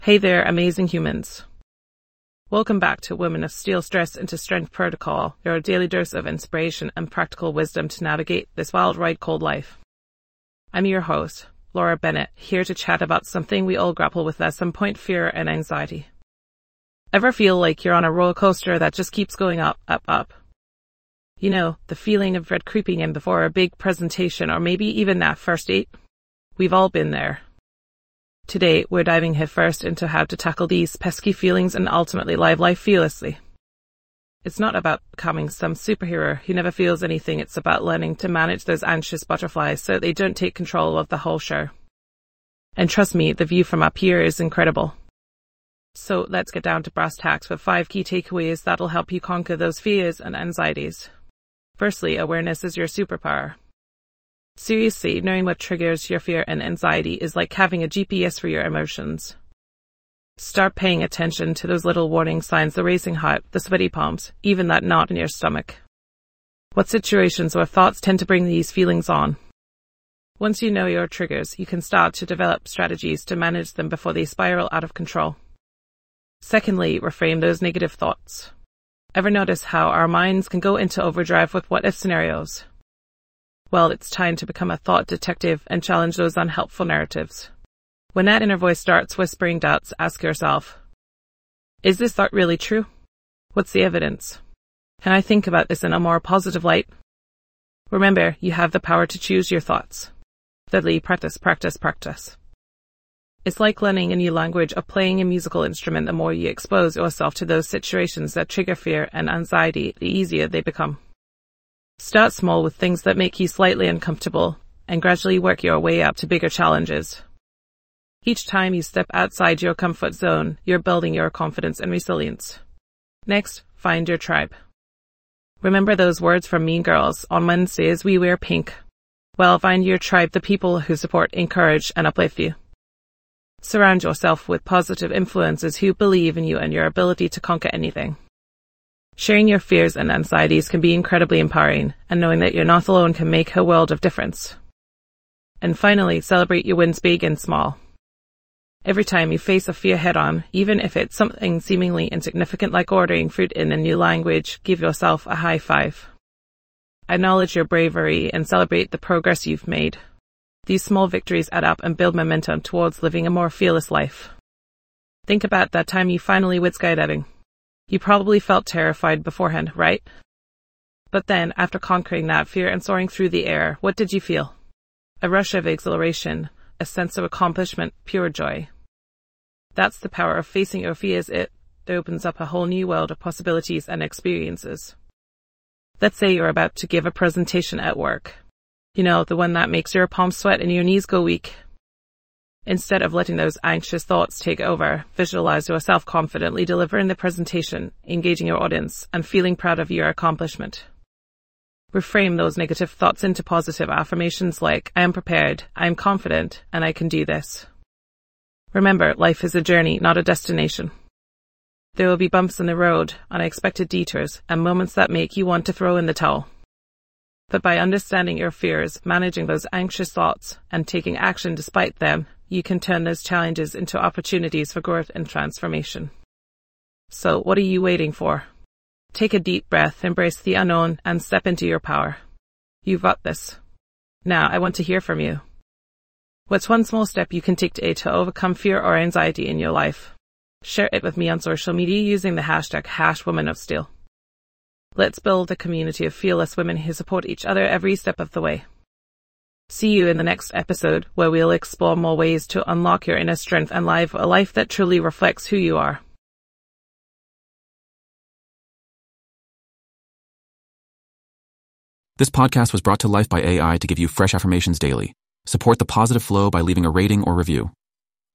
Hey there, amazing humans. Welcome back to Women of Steel Stress into Strength Protocol, your daily dose of inspiration and practical wisdom to navigate this wild ride called life. I'm your host, Laura Bennett, here to chat about something we all grapple with at some point: fear and anxiety. Ever feel like you're on a roller coaster that just keeps going up, up, up? You know, the feeling of dread creeping in before a big presentation or maybe even that first date? We've all been there. Today, we're diving headfirst into how to tackle these pesky feelings and ultimately live life fearlessly. It's not about becoming some superhero who never feels anything. It's about learning to manage those anxious butterflies so they don't take control of the whole show. And trust me, the view from up here is incredible. So let's get down to brass tacks with 5 key takeaways that'll help you conquer those fears and anxieties. Firstly, awareness is your superpower. Seriously, knowing what triggers your fear and anxiety is like having a GPS for your emotions. Start paying attention to those little warning signs: the racing heart, the sweaty palms, even that knot in your stomach. What situations or thoughts tend to bring these feelings on? Once you know your triggers, you can start to develop strategies to manage them before they spiral out of control. Secondly, reframe those negative thoughts. Ever notice how our minds can go into overdrive with what-if scenarios? Well, it's time to become a thought detective and challenge those unhelpful narratives. When that inner voice starts whispering doubts, ask yourself, is this thought really true? What's the evidence? Can I think about this in a more positive light? Remember, you have the power to choose your thoughts. Thirdly, practice, practice, practice. It's like learning a new language or playing a musical instrument. The more you expose yourself to those situations that trigger fear and anxiety, the easier they become. Start small with things that make you slightly uncomfortable and gradually work your way up to bigger challenges. Each time you step outside your comfort zone, you're building your confidence and resilience. Next, find your tribe. Remember those words from Mean Girls: on Wednesdays we wear pink. Well, find your tribe, the people who support, encourage, and uplift you. Surround yourself with positive influences who believe in you and your ability to conquer anything. Sharing your fears and anxieties can be incredibly empowering, and knowing that you're not alone can make a world of difference. And finally, celebrate your wins big and small. Every time you face a fear head-on, even if it's something seemingly insignificant like ordering food in a new language, give yourself a high five. Acknowledge your bravery and celebrate the progress you've made. These small victories add up and build momentum towards living a more fearless life. Think about that time you finally went skydiving. You probably felt terrified beforehand, right? But then, after conquering that fear and soaring through the air, what did you feel? A rush of exhilaration, a sense of accomplishment, pure joy. That's the power of facing your fears. It opens up a whole new world of possibilities and experiences. Let's say you're about to give a presentation at work. You know, the one that makes your palms sweat and your knees go weak. Instead of letting those anxious thoughts take over, visualize yourself confidently delivering the presentation, engaging your audience, and feeling proud of your accomplishment. Reframe those negative thoughts into positive affirmations like, I am prepared, I am confident, and I can do this. Remember, life is a journey, not a destination. There will be bumps in the road, unexpected detours, and moments that make you want to throw in the towel. But by understanding your fears, managing those anxious thoughts, and taking action despite them, you can turn those challenges into opportunities for growth and transformation. So, what are you waiting for? Take a deep breath, embrace the unknown, and step into your power. You've got this. Now, I want to hear from you. What's one small step you can take today to overcome fear or anxiety in your life? Share it with me on social media using the hashtag #WomenOfSteel. Let's build a community of fearless women who support each other every step of the way. See you in the next episode, where we'll explore more ways to unlock your inner strength and live a life that truly reflects who you are. This podcast was brought to life by AI to give you fresh affirmations daily. Support the positive flow by leaving a rating or review.